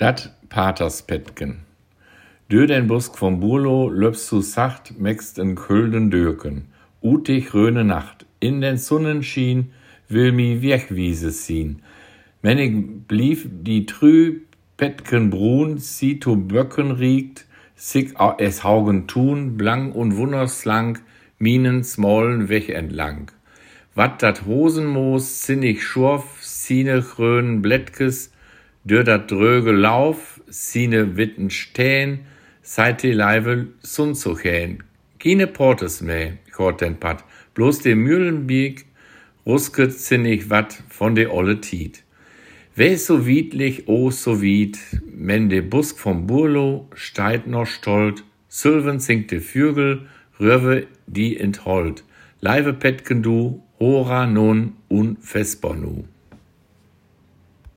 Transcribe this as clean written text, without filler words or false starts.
Dat Paterspetken. Dür den Busk vom Burlo löpst du sacht, mäxt en kölden Döken. Utig röne Nacht, in den Sonnenschien will mi Wegwiese ziehen. Wenn ich blieb die trü Petken brun, sie to Böcken riegt, sich es haugen tun, blank und wunderslang, minen smollen Weg entlang. Wat dat Hosenmoos zinnig schurf, sine grönen Blättkes, dür dat dröge Lauf, sine Witten stehn, seit die Leibe sun zu gehen. Keine Portes mehr, hort den Pat, bloß de Mühlenbieg, rusket zinnig wat von de olle Tiet. Weh so wiedlich, oh so wied, men de Busk vom Burlo steit noch stolt, Sylven singt de Vögel, Röwe die enthold, Leive Petken du, Hora nun un Vesper nu.